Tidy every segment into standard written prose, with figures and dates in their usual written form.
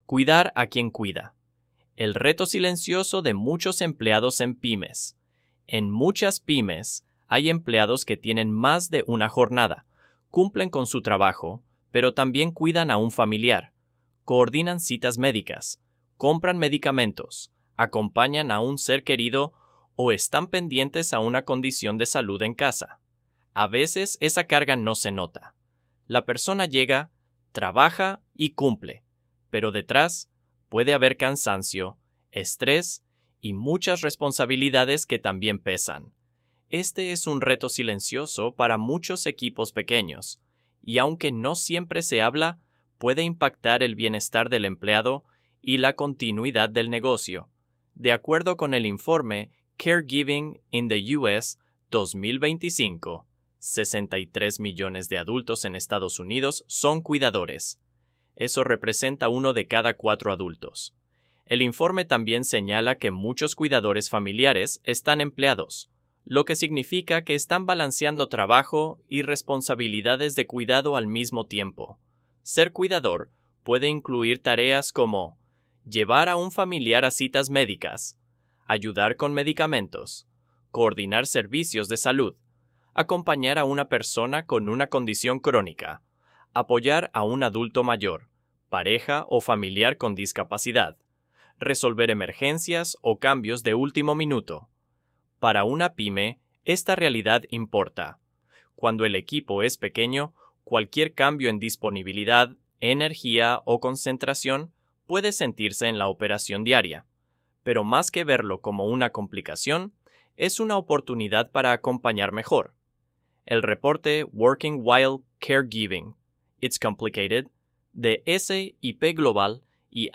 Cuidar a quien cuida. El reto silencioso de muchos empleados en pymes. En muchas pymes hay empleados que tienen más de una jornada, cumplen con su trabajo, pero también cuidan a un familiar, coordinan citas médicas, compran medicamentos, acompañan a un ser querido o están pendientes a una condición de salud en casa. A veces esa carga no se nota. La persona llega, trabaja y cumple, pero detrás puede haber cansancio, estrés y muchas responsabilidades que también pesan. Este es un reto silencioso para muchos equipos pequeños, y aunque no siempre se habla, puede impactar el bienestar del empleado y la continuidad del negocio. De acuerdo con el informe Caregiving in the US 2025, 63 millones de adultos en Estados Unidos son cuidadores. Eso representa 1 de cada 4 adultos. El informe también señala que muchos cuidadores familiares están empleados, lo que significa que están balanceando trabajo y responsabilidades de cuidado al mismo tiempo. Ser cuidador puede incluir tareas como llevar a un familiar a citas médicas, ayudar con medicamentos, coordinar servicios de salud, acompañar a una persona con una condición crónica, apoyar a un adulto mayor, pareja o familiar con discapacidad, resolver emergencias o cambios de último minuto. Para una pyme, esta realidad importa. Cuando el equipo es pequeño, cualquier cambio en disponibilidad, energía o concentración puede sentirse en la operación diaria. Pero más que verlo como una complicación, es una oportunidad para acompañar mejor. El reporte Working While Caregiving, It's Complicated, de SIP Global y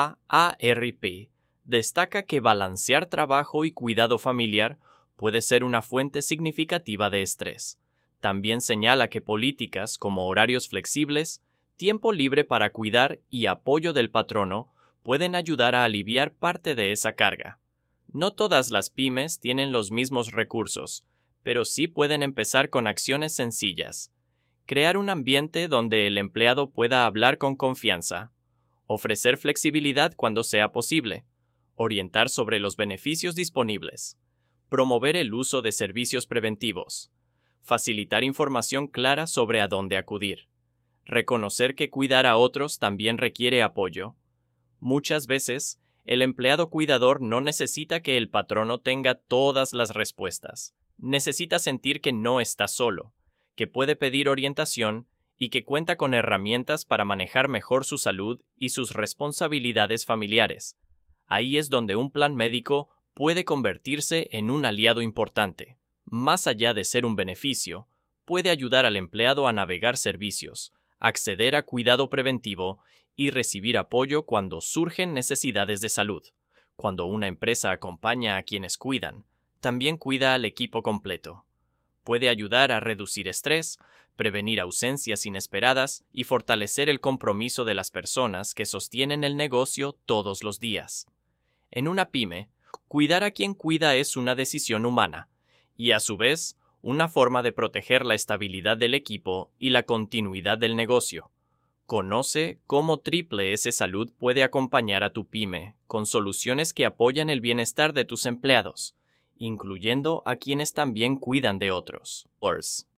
AARP, destaca que balancear trabajo y cuidado familiar puede ser una fuente significativa de estrés. También señala que políticas como horarios flexibles, tiempo libre para cuidar y apoyo del patrono pueden ayudar a aliviar parte de esa carga. No todas las pymes tienen los mismos recursos, pero sí pueden empezar con acciones sencillas. Crear un ambiente donde el empleado pueda hablar con confianza, ofrecer flexibilidad cuando sea posible, orientar sobre los beneficios disponibles, promover el uso de servicios preventivos, facilitar información clara sobre a dónde acudir, reconocer que cuidar a otros también requiere apoyo. Muchas veces, el empleado cuidador no necesita que el patrono tenga todas las respuestas. Necesita sentir que no está solo, que puede pedir orientación y que cuenta con herramientas para manejar mejor su salud y sus responsabilidades familiares. Ahí es donde un plan médico puede convertirse en un aliado importante. Más allá de ser un beneficio, puede ayudar al empleado a navegar servicios, acceder a cuidado preventivo y recibir apoyo cuando surgen necesidades de salud. Cuando una empresa acompaña a quienes cuidan, también cuida al equipo completo. Puede ayudar a reducir estrés, prevenir ausencias inesperadas y fortalecer el compromiso de las personas que sostienen el negocio todos los días. En una pyme, cuidar a quien cuida es una decisión humana y, a su vez, una forma de proteger la estabilidad del equipo y la continuidad del negocio. Conoce cómo Triple S Salud puede acompañar a tu pyme con soluciones que apoyan el bienestar de tus empleados, incluyendo a quienes también cuidan de otros.